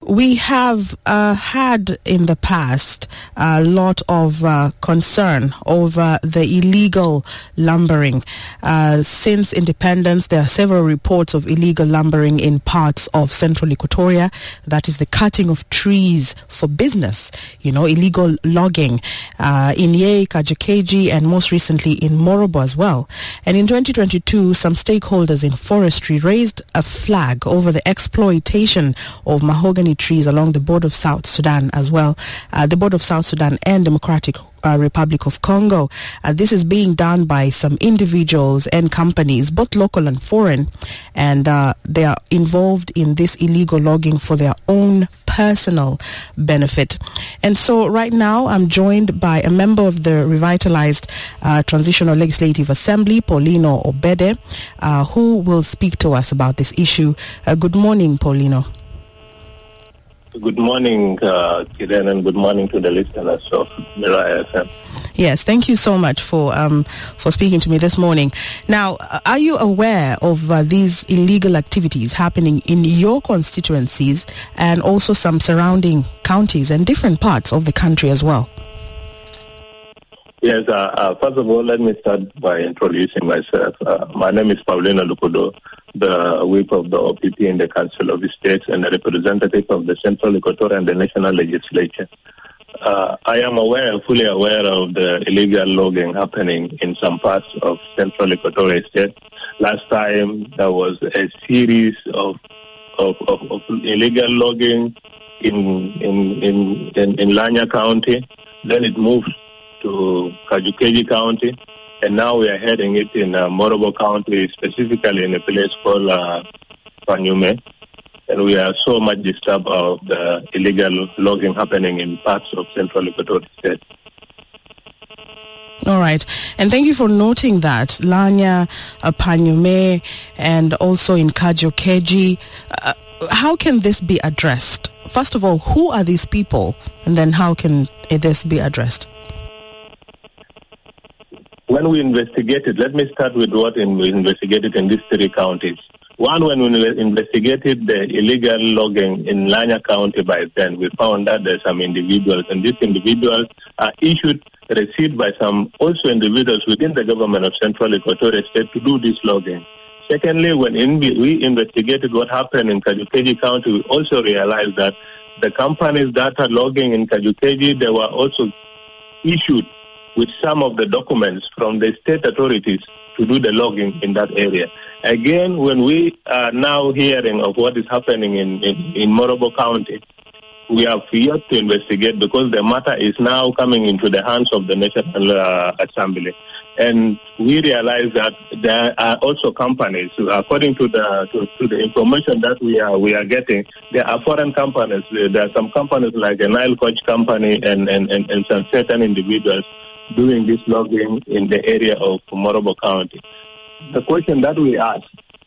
We have had in the past a lot of concern over the illegal lumbering. Since independence, there are several reports of illegal lumbering in parts of central Equatoria. That is the cutting of trees for business, illegal logging in Yei, Kajukeji, and most recently in Morobo as well. And in 2022, some stakeholders in forestry raised a flag over the exploitation of mahogany trees along the border of South Sudan as well, the border of South Sudan and Democratic Republic of Congo. This is being done by some individuals and companies, both local and foreign, and they are involved in this illegal logging for their own personal benefit. And so right now I'm joined by a member of the revitalized Transitional Legislative Assembly, Paulino Obede, who will speak to us about this issue. Good morning, Paulino. Good morning, Kiran, and good morning to the listeners of Mirai FM. Yes, thank you so much for speaking to me this morning. Now, are you aware of these illegal activities happening in your constituencies and also some surrounding counties and different parts of the country as well? Yes, first of all, let me start by introducing myself. My name is Paulino Lukudo, the whip of the OPP in the Council of the States and a representative of the Central Equatoria and the National Legislature. I am fully aware of the illegal logging happening in some parts of Central Equatoria State. Last time there was a series of illegal logging in Lanya County. Then it moved to Kajukeji County, and now we are heading it in Morobo County, specifically in a place called Panyume. And we are so much disturbed of the illegal logging happening in parts of Central Equatorial State. All right. And thank you for noting that. Lanya, Panyume, and also in Kajukeji. How can this be addressed? First of all, who are these people? And then how can this be addressed? When we investigated, let me start with what we investigated in these three counties. One, when we investigated the illegal logging in Lanya County by then, we found that there's some individuals, and these individuals are issued receipt by some also individuals within the government of Central Equatoria State to do this logging. Secondly, when we investigated what happened in Kajukeji County, we also realized that the companies that are logging in Kajukeji, they were also issued with some of the documents from the state authorities to do the logging in that area. Again, when we are now hearing of what is happening in Morobo County, we have yet to investigate because the matter is now coming into the hands of the National Assembly. And we realize that there are also companies, according to the information that we are getting, there are foreign companies. There are some companies like a Nile Coach company and some certain individuals doing this logging in the area of Morobo County. The question that we ask,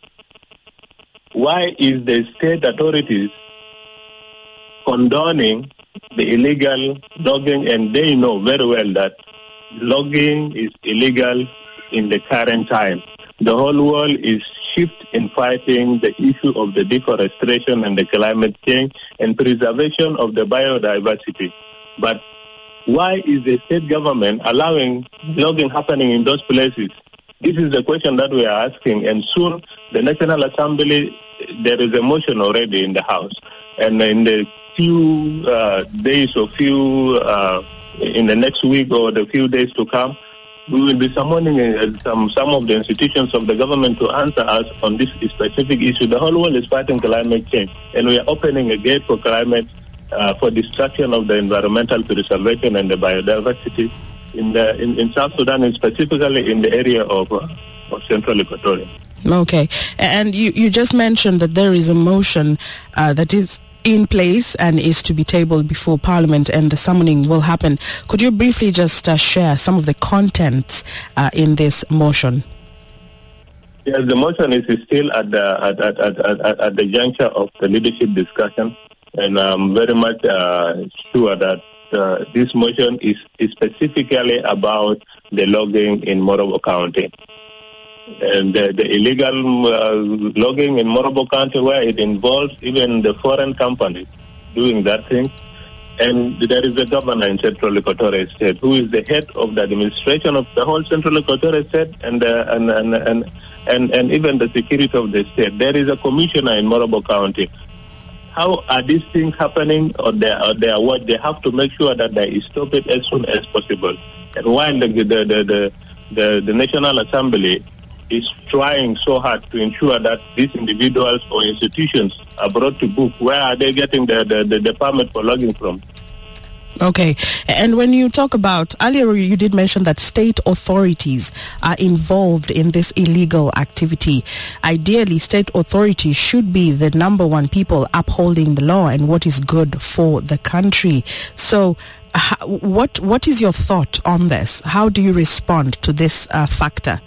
why is the state authorities condoning the illegal logging, and they know very well that logging is illegal in the current time? The whole world is shift in fighting the issue of the deforestation and the climate change and preservation of the biodiversity. But why is the state government allowing logging happening in those places? This is the question that we are asking, and soon the National Assembly, there is a motion already in the House, and in the few days or in the next week or the few days to come, we will be summoning some of the institutions of the government to answer us on this specific issue. The whole world is fighting climate change, and we are opening a gate for climate for destruction of the environmental preservation and the biodiversity in South Sudan, and specifically in the area of Central Equatoria. Okay. And you just mentioned that there is a motion that is in place and is to be tabled before Parliament, and the summoning will happen. Could you briefly just share some of the contents in this motion? Yes, the motion is still at the juncture of the leadership discussion, and I'm very much sure that this motion is specifically about the logging in Morobo County. And the illegal logging in Morobo County, where it involves even the foreign companies doing that thing. And there is a governor in Central Equatorial State who is the head of the administration of the whole Central Equatorial State and even the security of the state. There is a commissioner in Morobo County. How are these things happening? Or they have to make sure that they stop it as soon as possible. And while the National Assembly is trying so hard to ensure that these individuals or institutions are brought to book, where are they getting the permit for logging from? Okay. And when you talk about, earlier you did mention that state authorities are involved in this illegal activity. Ideally, state authorities should be the number one people upholding the law and what is good for the country. So what is your thought on this? How do you respond to this factor?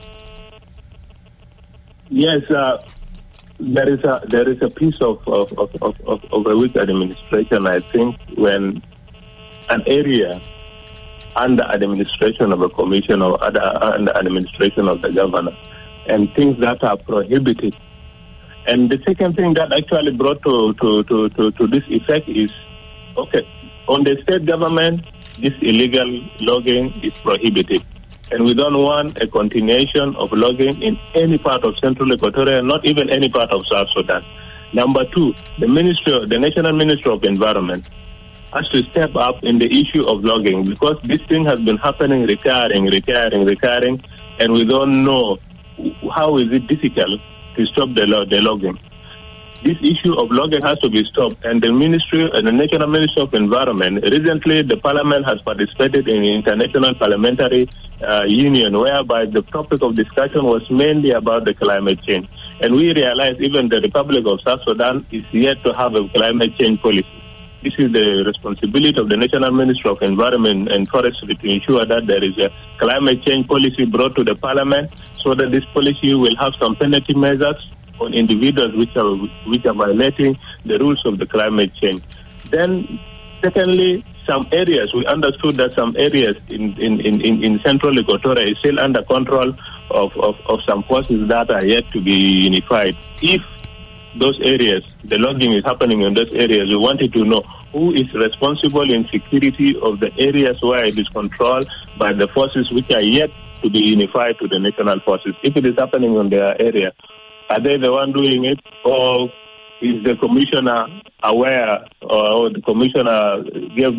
Yes, there is a piece of a weak administration, I think, when an area under administration of a commission or under administration of the governor, and things that are prohibited. And the second thing that actually brought to this effect is, okay, on the state government, this illegal logging is prohibited. And we don't want a continuation of logging in any part of Central Equatoria, not even any part of South Sudan. Number two, the National Ministry of Environment has to step up in the issue of logging, because this thing has been happening recurring, and we don't know how is it difficult to stop the logging. This issue of logging has to be stopped, and the National Ministry of Environment, recently the Parliament has participated in the International Parliamentary Union, whereby the topic of discussion was mainly about the climate change. And we realize even the Republic of South Sudan is yet to have a climate change policy. This is the responsibility of the National Ministry of Environment and Forestry to ensure that there is a climate change policy brought to the Parliament, so that this policy will have some penalty measures on individuals which are violating the rules of the climate change. Then, secondly, some areas, we understood that some areas in Central Equatoria is still under control of some forces that are yet to be unified. If those areas, the logging is happening in those areas, we wanted to know who is responsible in security of the areas where it is controlled by the forces which are yet to be unified to the national forces. If it is happening in their area, are they the one doing it, or is the commissioner aware, or the commissioner gave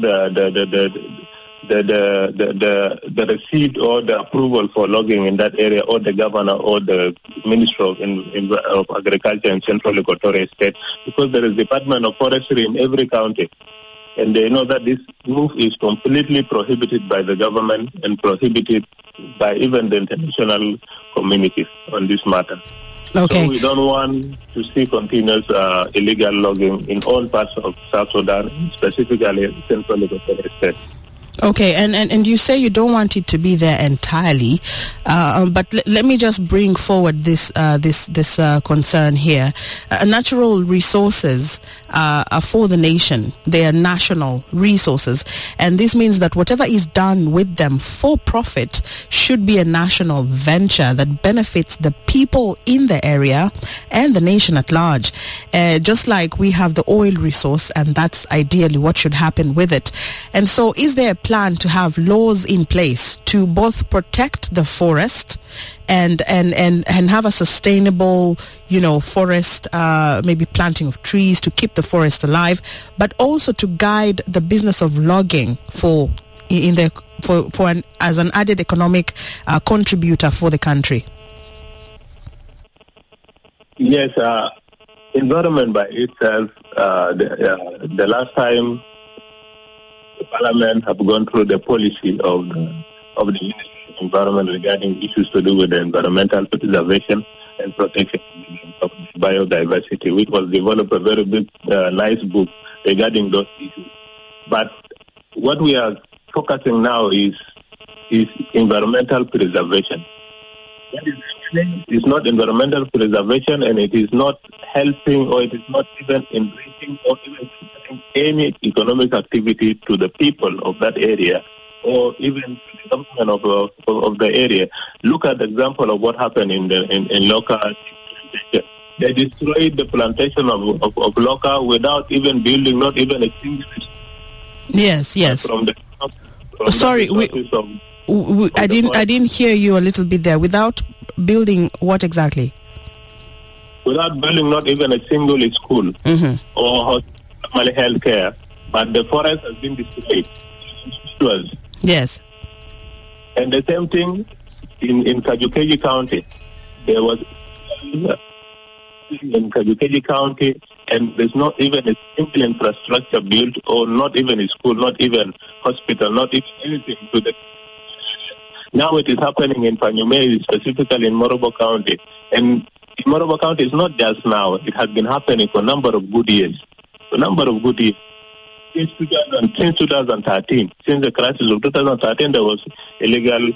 the receipt or the approval for logging in that area, or the governor or the Minister of Agriculture in Central Equatoria State? Because there is Department of Forestry in every county, and they know that this move is completely prohibited by the government and prohibited by even the international community on this matter. Okay. So we don't want to see continuous illegal logging in all parts of South Sudan, specifically Central Equatoria State. Okay, and you say you don't want it to be there entirely, but let me just bring forward this concern here. Natural resources are for the nation; they are national resources, and this means that whatever is done with them for profit should be a national venture that benefits the people in the area and the nation at large. Just like we have the oil resource, and that's ideally what should happen with it. And so, is there a plan to have laws in place to both protect the forest and have a sustainable, forest, maybe planting of trees to keep the forest alive, but also to guide the business of logging as an added economic contributor for the country? Yes, environment by itself. The last time the Parliament have gone through the policy of the Ministry of Environment regarding issues to do with the environmental preservation and protection of biodiversity, which was developed a very big, nice book regarding those issues. But what we are focusing now is environmental preservation. What is not environmental preservation, and it is not helping, or it is not even enriching or even any economic activity to the people of that area, or even to the government of the area. Look at the example of what happened in local They destroyed the plantation of Loka without even building, not even a single. Yes. From Sorry, I didn't hear you a little bit there. Without building what exactly? Without building not even a single school or health care, but the forest has been destroyed. Yes. And the same thing in Kajukeji County. There was in Kajukeji County, and there's not even a simple infrastructure built, or not even a school, not even hospital, not even anything to the. Now it is happening in Panyumeri, specifically in Morobo County. And in Morobo County, it's not just now. It has been happening for a number of good years. Since 2013, since the crisis of 2013, there was illegal.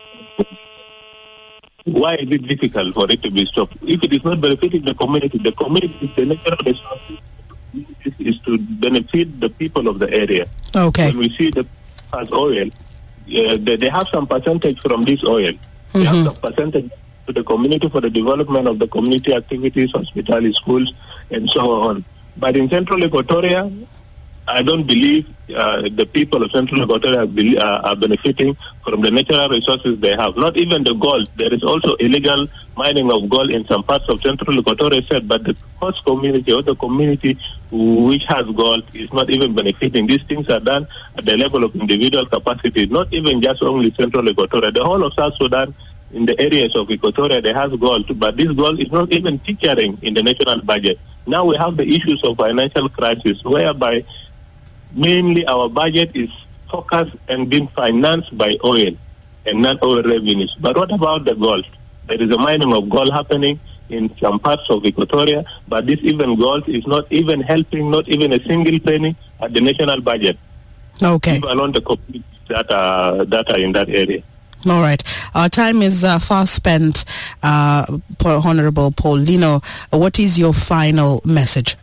Why is it difficult for it to be stopped? If it is not benefiting the community is the natural resources is to benefit the people of the area. Okay. When we see the as oil, they have some percentage from this oil. They have some percentage to the community for the development of the community activities, hospitals, schools, and so on. But in Central Equatoria, I don't believe the people of Central Equatoria are benefiting from the natural resources they have. Not even the gold. There is also illegal mining of gold in some parts of Central Equatoria, but the host community or the community which has gold is not even benefiting. These things are done at the level of individual capacity, not even just only Central Equatoria. The whole of South Sudan, in the areas of Equatoria, they have gold, but this gold is not even featuring in the national budget. Now we have the issues of financial crisis, whereby mainly our budget is focused and being financed by oil and not oil revenues. But what about the gold? There is a mining of gold happening in some parts of Equatoria, but this even gold is not even helping, not even a single penny at the national budget. Okay. Leave alone the communities that are in that area. All right. Our time is fast spent, Honorable Paul Lino. What is your final message?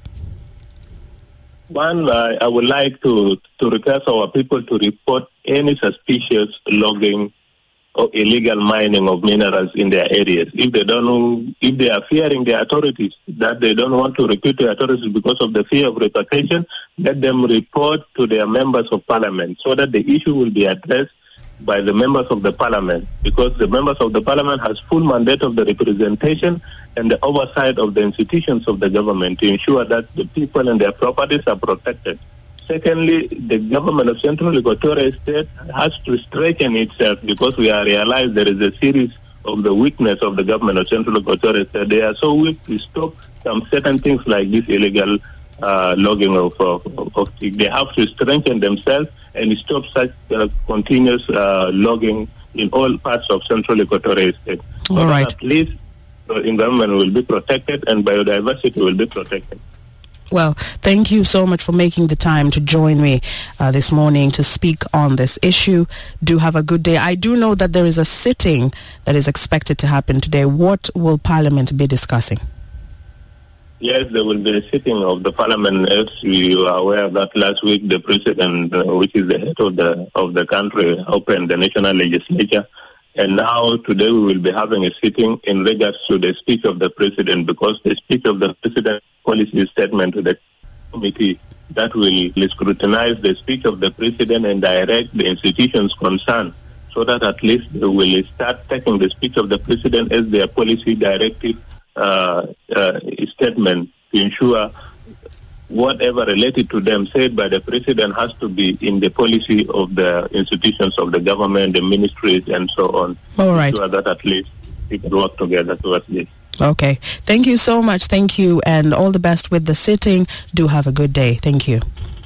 One, I would like to request our people to report any suspicious logging or illegal mining of minerals in their areas. If they are fearing the authorities, that they don't want to report to the authorities because of the fear of repercussion, let them report to their members of parliament so that the issue will be addressed by the members of the parliament, because the members of the parliament has full mandate of the representation and the oversight of the institutions of the government to ensure that the people and their properties are protected. Secondly, the government of Central Equatoria State has to strengthen itself, because we are realized there is a series of the weakness of the government of Central Equatoria State. They are so weak to stop some certain things like this illegal logging of they have to strengthen themselves and stop such continuous logging in all parts of Central Equatoria State. All right. At least the environment will be protected and biodiversity will be protected. Well, thank you so much for making the time to join me this morning to speak on this issue. Do have a good day. I do know that there is a sitting that is expected to happen today. What will Parliament be discussing? Yes, there will be a sitting of the Parliament. As you are aware that last week the President, which is the head of the country, opened the national legislature. And now today we will be having a sitting in regards to the speech of the President, because the speech of the President policy statement to the committee that will scrutinize the speech of the President and direct the institutions concerned, so that at least they will start taking the speech of the President as their policy directive statement to ensure whatever related to them said by the President has to be in the policy of the institutions of the government, the ministries, and so on. All right. So that at least we can work together towards this. Okay. Thank you so much. Thank you, and all the best with the sitting. Do have a good day. Thank you.